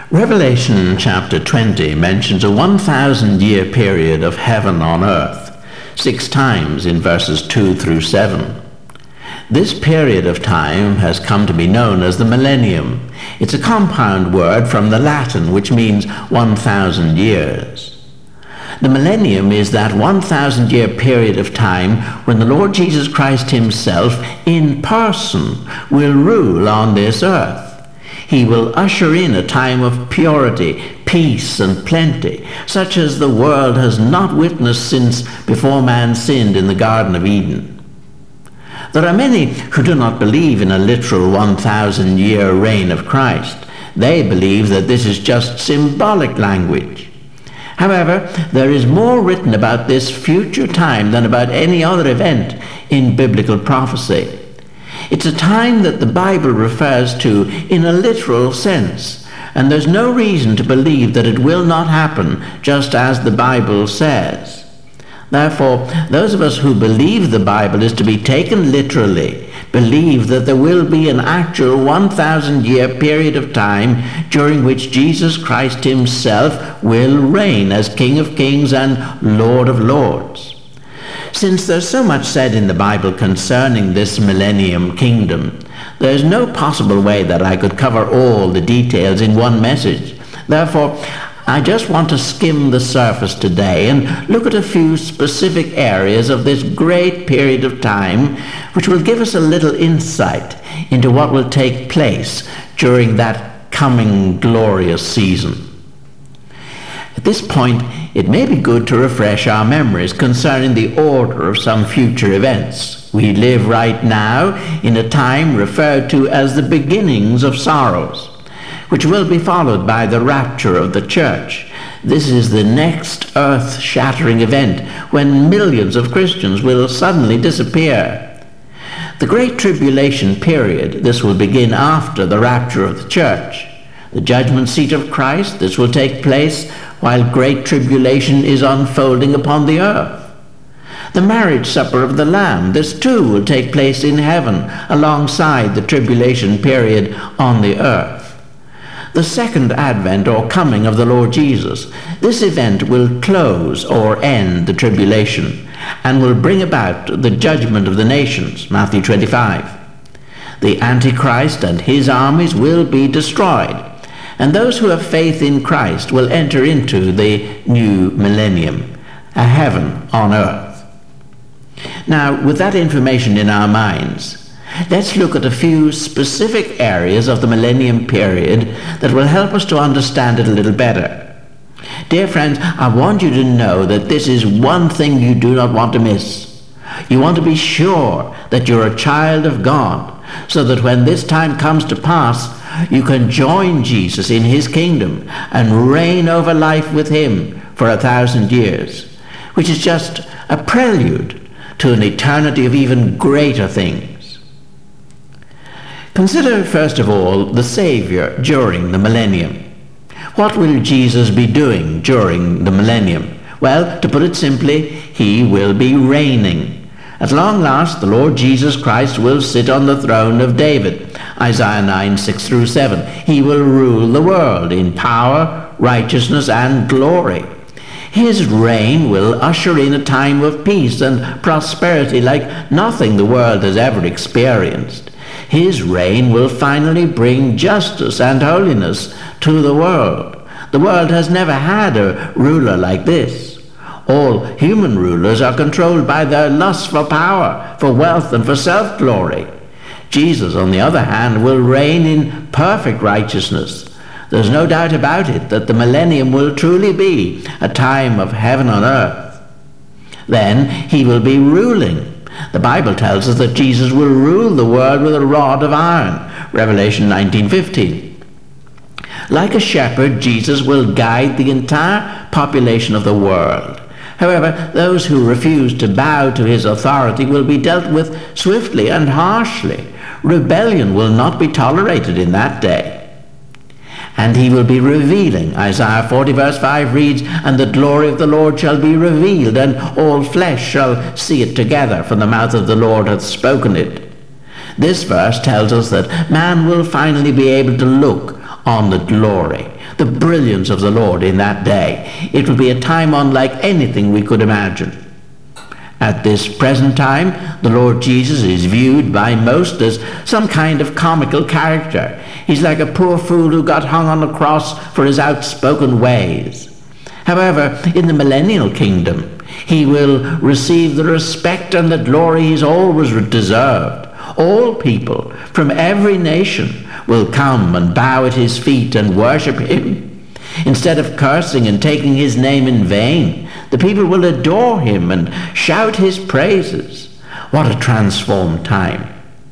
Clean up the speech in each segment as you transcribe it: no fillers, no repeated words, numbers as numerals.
Revelation chapter 20 mentions a 1,000-year period of heaven on earth, 6 times in verses 2 through 7. This period of time has come to be known as the millennium. It's a compound word from the Latin which means 1,000 years. The millennium is that 1,000-year period of time when the Lord Jesus Christ himself in person will rule on this earth. He will usher in a time of purity, peace, and plenty, such as the world has not witnessed since before man sinned in the Garden of Eden. There are many who do not believe in a literal 1,000-year reign of Christ. They believe that this is just symbolic language. However, there is more written about this future time than about any other event in biblical prophecy. It's a time that the Bible refers to in a literal sense, and there's no reason to believe that it will not happen just as the Bible says. Therefore, those of us who believe the Bible is to be taken literally believe that there will be an actual 1,000-year period of time during which Jesus Christ himself will reign as King of Kings and Lord of Lords. Since there's so much said in the Bible concerning this millennium kingdom, there's no possible way that I could cover all the details in one message. Therefore, I just want to skim the surface today and look at a few specific areas of this great period of time which will give us a little insight into what will take place during that coming glorious season. At this point, it may be good to refresh our memories concerning the order of some future events. We live right now in a time referred to as the beginnings of sorrows, which will be followed by the rapture of the church. This is the next earth-shattering event when millions of Christians will suddenly disappear. The Great Tribulation period, this will begin after the rapture of the church. The judgment seat of Christ, this will take place while great tribulation is unfolding upon the earth. The marriage supper of the Lamb, this too will take place in heaven alongside the tribulation period on the earth. The second advent or coming of the Lord Jesus, this event will close or end the tribulation and will bring about the judgment of the nations, Matthew 25. The Antichrist and his armies will be destroyed, and those who have faith in Christ will enter into the new millennium, a heaven on earth. Now, with that information in our minds, let's look at a few specific areas of the millennium period that will help us to understand it a little better. Dear friends, I want you to know that this is one thing you do not want to miss. You want to be sure that you're a child of God, so that when this time comes to pass, you can join Jesus in his kingdom and reign over life with him for 1,000 years, which is just a prelude to an eternity of even greater things. Consider, first of all, the Savior during the millennium. What will Jesus be doing during the millennium? Well, to put it simply, he will be reigning. At long last, the Lord Jesus Christ will sit on the throne of David, Isaiah 9, 6 through 7. He will rule the world in power, righteousness, and glory. His reign will usher in a time of peace and prosperity like nothing the world has ever experienced. His reign will finally bring justice and holiness to the world. The world has never had a ruler like this. All human rulers are controlled by their lust for power, for wealth, and for self-glory. Jesus, on the other hand, will reign in perfect righteousness. There's no doubt about it that the millennium will truly be a time of heaven on earth. Then he will be ruling. The Bible tells us that Jesus will rule the world with a rod of iron, Revelation 19:15. Like a shepherd, Jesus will guide the entire population of the world. However, those who refuse to bow to his authority will be dealt with swiftly and harshly. Rebellion will not be tolerated in that day. And he will be revealing. Isaiah 40 verse 5 reads, "And the glory of the Lord shall be revealed, and all flesh shall see it together, for the mouth of the Lord hath spoken it." This verse tells us that man will finally be able to look on the glory, the brilliance of the Lord in that day. It will be a time unlike anything we could imagine. At this present time, the Lord Jesus is viewed by most as some kind of comical character. He's like a poor fool who got hung on the cross for his outspoken ways. However, in the millennial kingdom, he will receive the respect and the glory he's always deserved. All people from every nation will come and bow at his feet and worship him. Instead of cursing and taking his name in vain, the people will adore him and shout his praises. What a transformed time.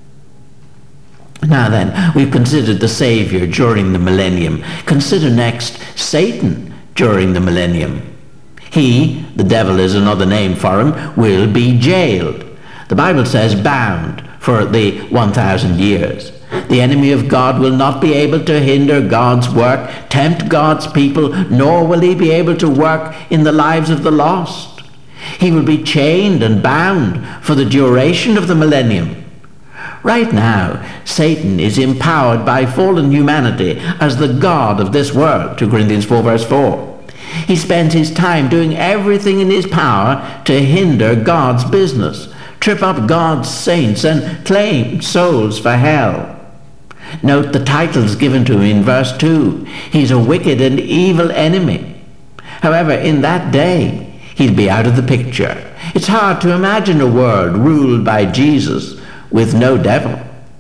Now then, we've considered the Savior during the millennium. Consider next Satan during the millennium. He, the devil is another name for him, will be jailed. The Bible says bound for the 1,000 years. The enemy of God will not be able to hinder God's work, tempt God's people, nor will he be able to work in the lives of the lost. He will be chained and bound for the duration of the millennium. Right now, Satan is empowered by fallen humanity as the god of this world, 2 Corinthians 4 verse 4. He spends his time doing everything in his power to hinder God's business, trip up God's saints, and claim souls for hell. Note the titles given to him in verse 2. He's a wicked and evil enemy. However, in that day, he'll be out of the picture. It's hard to imagine a world ruled by Jesus with no devil.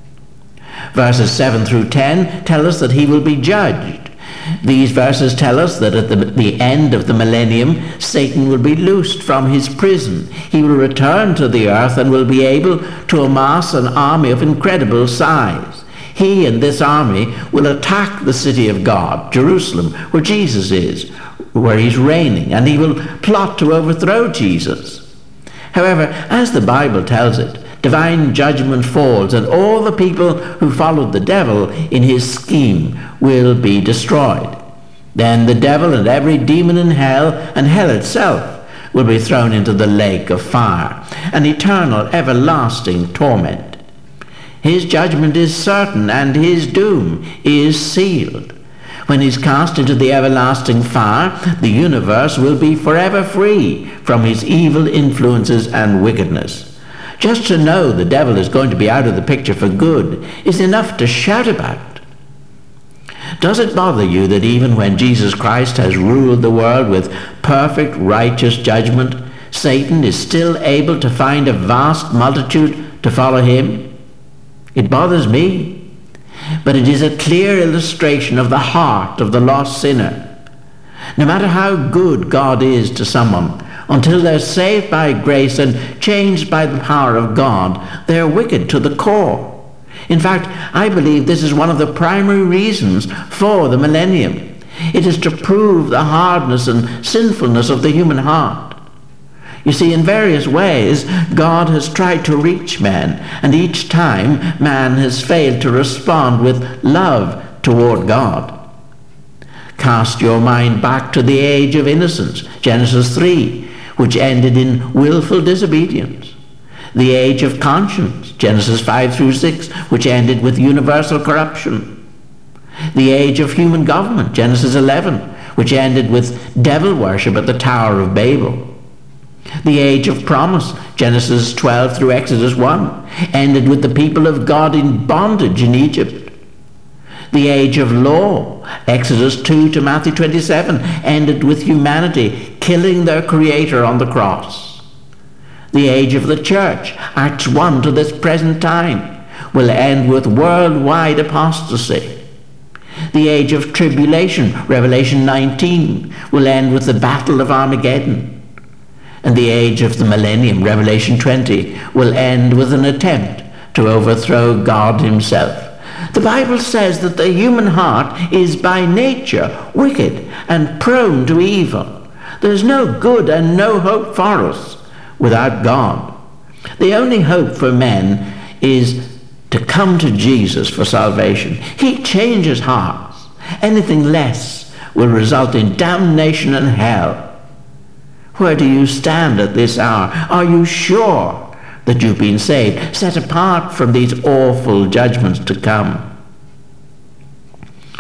Verses 7 through 10 tell us that he will be judged. These verses tell us that at the end of the millennium, Satan will be loosed from his prison. He will return to the earth and will be able to amass an army of incredible size. He and this army will attack the city of God, Jerusalem, where Jesus is, where he's reigning, and he will plot to overthrow Jesus. However, as the Bible tells it, divine judgment falls, and all the people who followed the devil in his scheme will be destroyed. Then the devil and every demon in hell, and hell itself, will be thrown into the lake of fire, an eternal, everlasting torment. His judgment is certain, and his doom is sealed. When he's cast into the everlasting fire, the universe will be forever free from his evil influences and wickedness. Just to know the devil is going to be out of the picture for good is enough to shout about. Does it bother you that even when Jesus Christ has ruled the world with perfect righteous judgment, Satan is still able to find a vast multitude to follow him? It bothers me, but it is a clear illustration of the heart of the lost sinner. No matter how good God is to someone, until they're saved by grace and changed by the power of God, they're wicked to the core. In fact, I believe this is one of the primary reasons for the millennium. It is to prove the hardness and sinfulness of the human heart. You see, in various ways, God has tried to reach man, and each time man has failed to respond with love toward God. Cast your mind back to the age of innocence, Genesis 3, which ended in willful disobedience. The age of conscience, Genesis 5 through 6, which ended with universal corruption. The age of human government, Genesis 11, which ended with devil worship at the Tower of Babel. The age of promise, Genesis 12 through Exodus 1, ended with the people of God in bondage in Egypt. The age of law, Exodus 2 to Matthew 27, ended with humanity killing their Creator on the cross. The age of the church, Acts 1 to this present time, will end with worldwide apostasy. The age of tribulation, Revelation 19, will end with the battle of Armageddon. And the age of the millennium, Revelation 20, will end with an attempt to overthrow God himself. The Bible says that the human heart is by nature wicked and prone to evil. There's no good and no hope for us without God. The only hope for men is to come to Jesus for salvation. He changes hearts. Anything less will result in damnation and hell. Where do you stand at this hour? Are you sure that you've been saved, set apart from these awful judgments to come?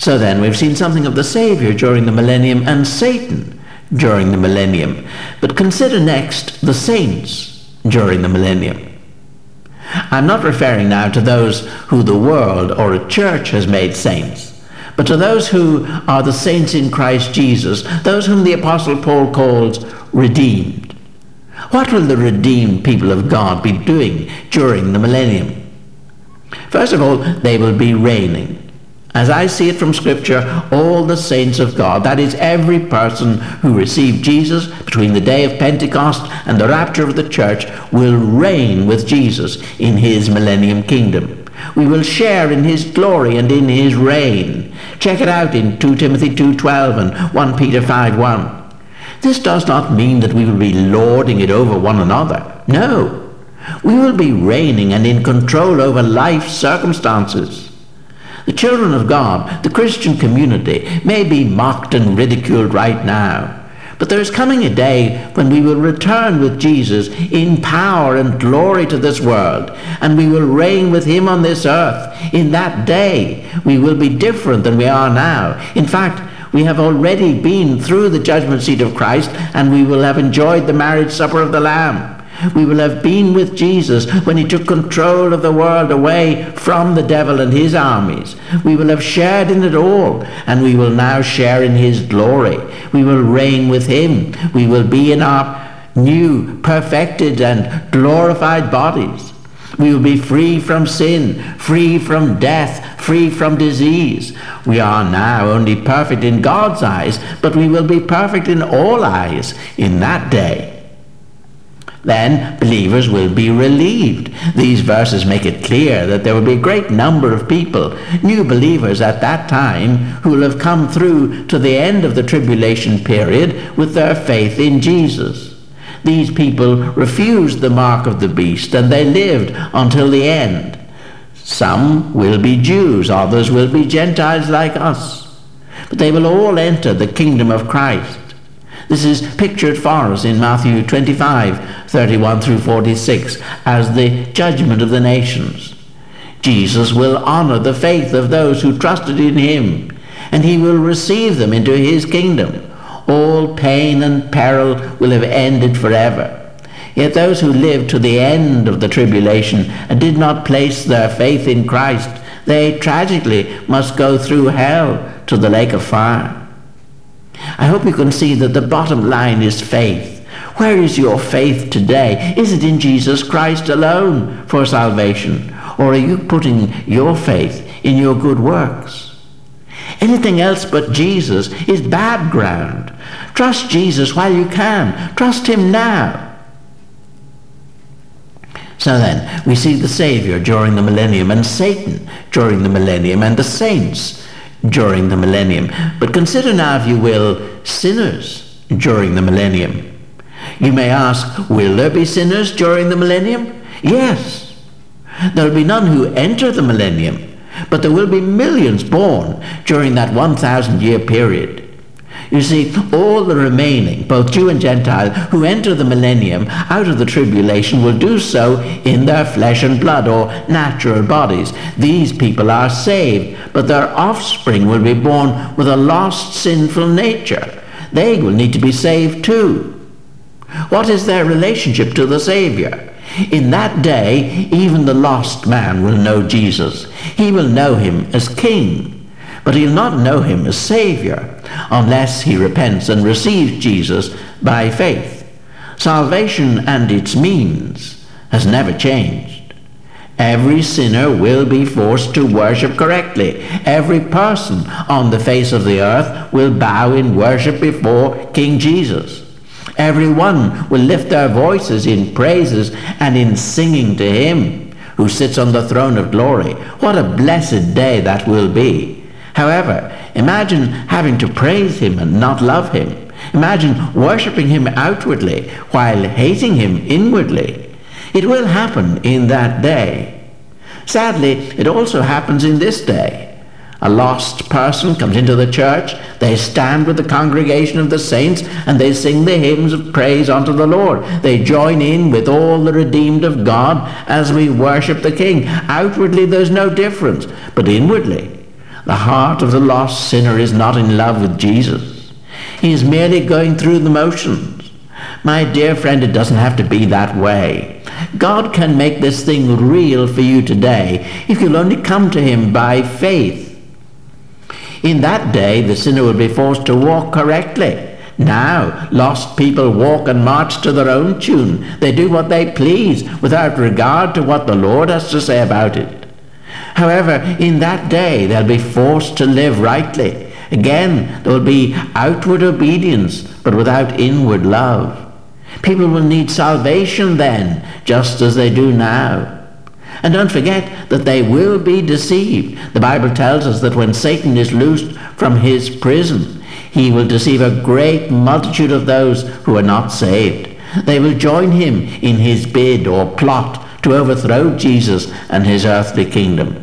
So then we've seen something of the Saviour during the millennium and Satan during the millennium. But consider next the saints during the millennium. I'm not referring now to those who the world or a church has made saints, but to those who are the saints in Christ Jesus, those whom the Apostle Paul calls redeemed. What will the redeemed people of God be doing during the millennium? First of all, they will be reigning. As I see it from Scripture, all the saints of God, that is every person who received Jesus between the day of Pentecost and the rapture of the church, will reign with Jesus in his millennium kingdom. We will share in his glory and in his reign. Check it out in 2 Timothy 2:12 and 1 Peter 5:1. This does not mean that we will be lording it over one another. No. We will be reigning and in control over life's circumstances. The children of God, the Christian community, may be mocked and ridiculed right now, but there is coming a day when we will return with Jesus in power and glory to this world, and we will reign with him on this earth. In that day, we will be different than we are now. In fact, we have already been through the judgment seat of Christ, and we will have enjoyed the marriage supper of the Lamb. We will have been with Jesus when he took control of the world away from the devil and his armies. We will have shared in it all, and we will now share in his glory. We will reign with him. We will be in our new, perfected, and glorified bodies. We will be free from sin, free from death, free from disease. We are now only perfect in God's eyes, but we will be perfect in all eyes in that day. Then believers will be relieved. These verses make it clear that there will be a great number of people, new believers at that time, who will have come through to the end of the tribulation period with their faith in Jesus. These people refused the mark of the beast, and they lived until the end. Some will be Jews, others will be Gentiles like us, but they will all enter the kingdom of Christ. This is pictured for us in Matthew 25:31 through 46 as the judgment of the nations. Jesus will honor the faith of those who trusted in him, and he will receive them into his kingdom. All pain and peril will have ended forever. Yet those who lived to the end of the tribulation and did not place their faith in Christ, they tragically must go through hell to the lake of fire. I hope you can see that the bottom line is faith. Where is your faith today? Is it in Jesus Christ alone for salvation? Or are you putting your faith in your good works? Anything else but Jesus is bad ground. Trust Jesus while you can. Trust him now. So then, we see the Savior during the millennium and Satan during the millennium and the saints during the millennium. But consider now, if you will, sinners during the millennium. You may ask, will there be sinners during the millennium? Yes. There will be none who enter the millennium, but there will be millions born during that 1,000-year period. You see, all the remaining, both Jew and Gentile, who enter the millennium out of the tribulation will do so in their flesh and blood, or natural bodies. These people are saved, but their offspring will be born with a lost, sinful nature. They will need to be saved too. What is their relationship to the Savior? In that day, even the lost man will know Jesus. He will know him as King, but he'll not know him as Savior unless he repents and receives Jesus by faith. Salvation and its means has never changed. Every sinner will be forced to worship correctly. Every person on the face of the earth will bow in worship before King Jesus. Everyone will lift their voices in praises and in singing to him who sits on the throne of glory. What a blessed day that will be. However, imagine having to praise him and not love him. Imagine worshipping him outwardly while hating him inwardly. It will happen in that day. Sadly, it also happens in this day. A lost person comes into the church, they stand with the congregation of the saints, and they sing the hymns of praise unto the Lord. They join in with all the redeemed of God as we worship the King. Outwardly, there's no difference, but inwardly, The heart of the lost sinner is not in love with Jesus. He is merely going through the motions. My dear friend, it doesn't have to be that way. God can make this thing real for you today if you'll only come to him by faith. In that day, the sinner will be forced to walk correctly. Now, lost people walk and march to their own tune. They do what they please without regard to what the Lord has to say about it. However, in that day, they'll be forced to live rightly. Again, there will be outward obedience, but without inward love. People will need salvation then, just as they do now. And don't forget that they will be deceived. The Bible tells us that when Satan is loosed from his prison, he will deceive a great multitude of those who are not saved. They will join him in his bid or plot to overthrow Jesus and his earthly kingdom.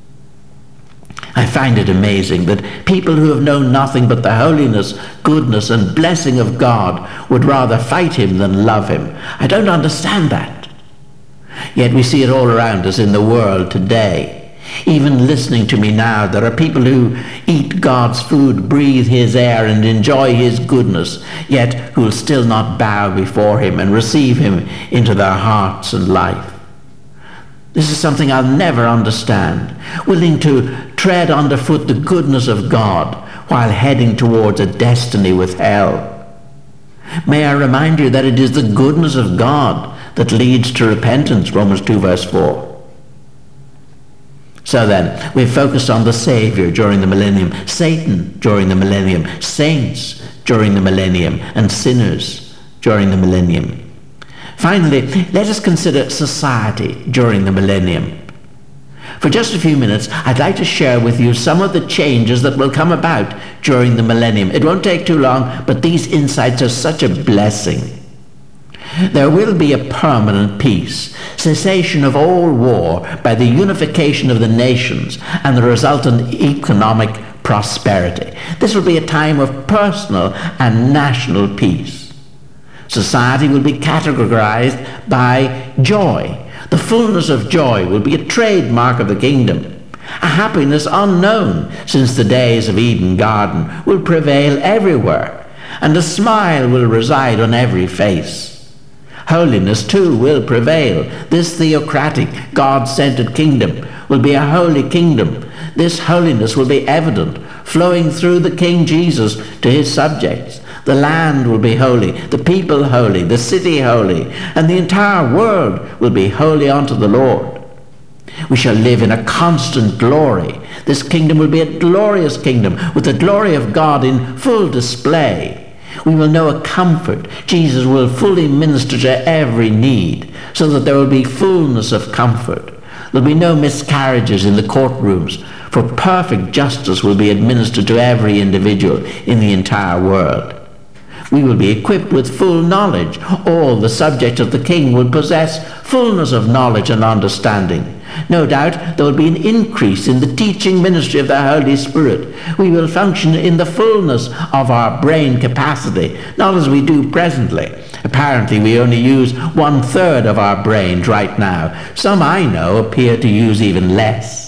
I find it amazing that people who have known nothing but the holiness, goodness, and blessing of God would rather fight him than love him. I don't understand that. Yet we see it all around us in the world today. Even listening to me now, there are people who eat God's food, breathe his air, and enjoy his goodness, yet who will still not bow before him and receive him into their hearts and life. This is something I'll never understand. Willing to tread underfoot the goodness of God while heading towards a destiny with hell. May I remind you that it is the goodness of God that leads to repentance, Romans 2 verse 4. So then, we've focused on the Savior during the millennium, Satan during the millennium, saints during the millennium, and sinners during the millennium. Finally, let us consider society during the millennium. For just a few minutes, I'd like to share with you some of the changes that will come about during the millennium. It won't take too long, but these insights are such a blessing. There will be a permanent peace, cessation of all war by the unification of the nations and the resultant economic prosperity. This will be a time of personal and national peace. Society will be categorized by joy. The fullness of joy will be a trademark of the kingdom. A happiness unknown since the days of Eden Garden will prevail everywhere, and a smile will reside on every face. Holiness too will prevail. This theocratic, God-centered kingdom will be a holy kingdom. This holiness will be evident, flowing through the King Jesus to his subjects. The land will be holy, the people holy, the city holy, and the entire world will be holy unto the Lord. We shall live in a constant glory. This kingdom will be a glorious kingdom with the glory of God in full display. We will know a comfort. Jesus will fully minister to every need so that there will be fullness of comfort. There will be no miscarriages in the courtrooms, for perfect justice will be administered to every individual in the entire world. We will be equipped with full knowledge. All the subjects of the King will possess fullness of knowledge and understanding. No doubt there will be an increase in the teaching ministry of the Holy Spirit. We will function in the fullness of our brain capacity, not as we do presently. Apparently we only use 1/3 of our brains right now. Some I know appear to use even less.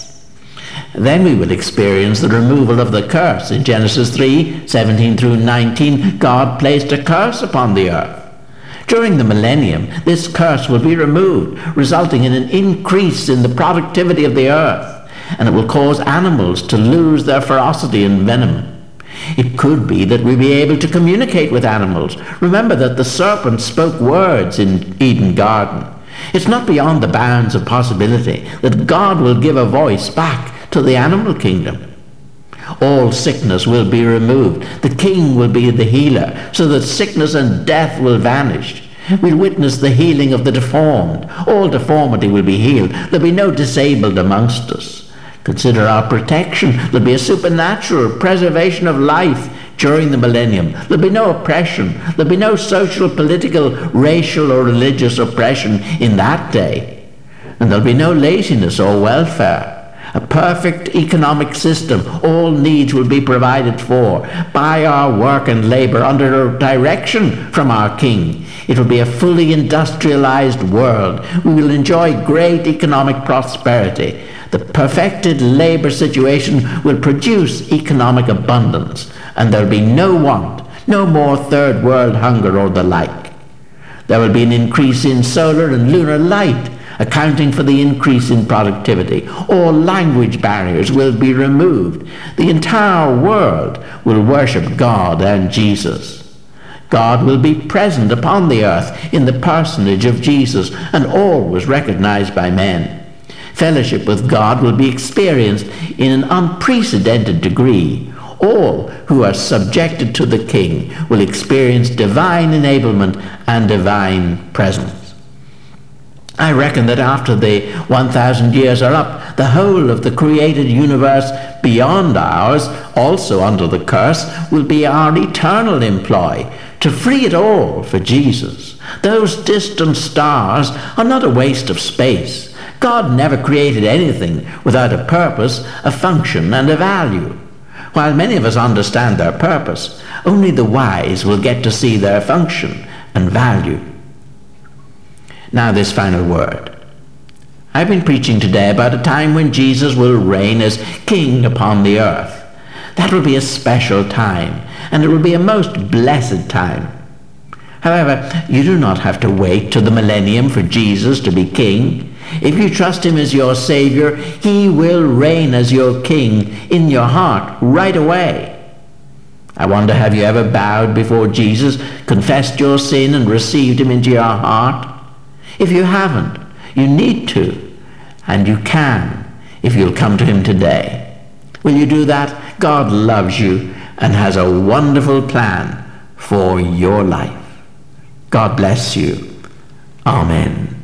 Then we will experience the removal of the curse. In Genesis 3:17 through 19, God placed a curse upon the earth. During the millennium, this curse will be removed, resulting in an increase in the productivity of the earth, and it will cause animals to lose their ferocity and venom. It could be that we'll be able to communicate with animals. Remember that the serpent spoke words in Eden Garden. It's not beyond the bounds of possibility that God will give a voice back to the animal kingdom. All sickness will be removed. The King will be the healer, so that sickness and death will vanish. We'll witness the healing of the deformed. All deformity will be healed. There'll be no disabled amongst us. Consider our protection. There'll be a supernatural preservation of life during the millennium. There'll be no oppression. There'll be no social, political, racial, or religious oppression in that day. And there'll be no laziness or welfare. A perfect economic system. All needs will be provided for by our work and labor under direction from our King. It will be a fully industrialized world. We will enjoy great economic prosperity. The perfected labor situation will produce economic abundance, and there will be no want, no more third world hunger or the like. There will be an increase in solar and lunar light, accounting for the increase in productivity. All language barriers will be removed. The entire world will worship God and Jesus. God will be present upon the earth in the personage of Jesus, and always recognized by men. Fellowship with God will be experienced in an unprecedented degree. All who are subjected to the King will experience divine enablement and divine presence. I reckon that after the 1,000 years are up, the whole of the created universe beyond ours, also under the curse, will be our eternal employ, to free it all for Jesus. Those distant stars are not a waste of space. God never created anything without a purpose, a function, and a value. While many of us understand their purpose, only the wise will get to see their function and value. Now this final word. I've been preaching today about a time when Jesus will reign as King upon the earth. That will be a special time, and it will be a most blessed time. However, you do not have to wait till the millennium for Jesus to be King. If you trust him as your Savior, he will reign as your King in your heart right away. I wonder, have you ever bowed before Jesus, confessed your sin, and received him into your heart? If you haven't, you need to, and you can, if you'll come to him today. Will you do that? God loves you and has a wonderful plan for your life. God bless you. Amen.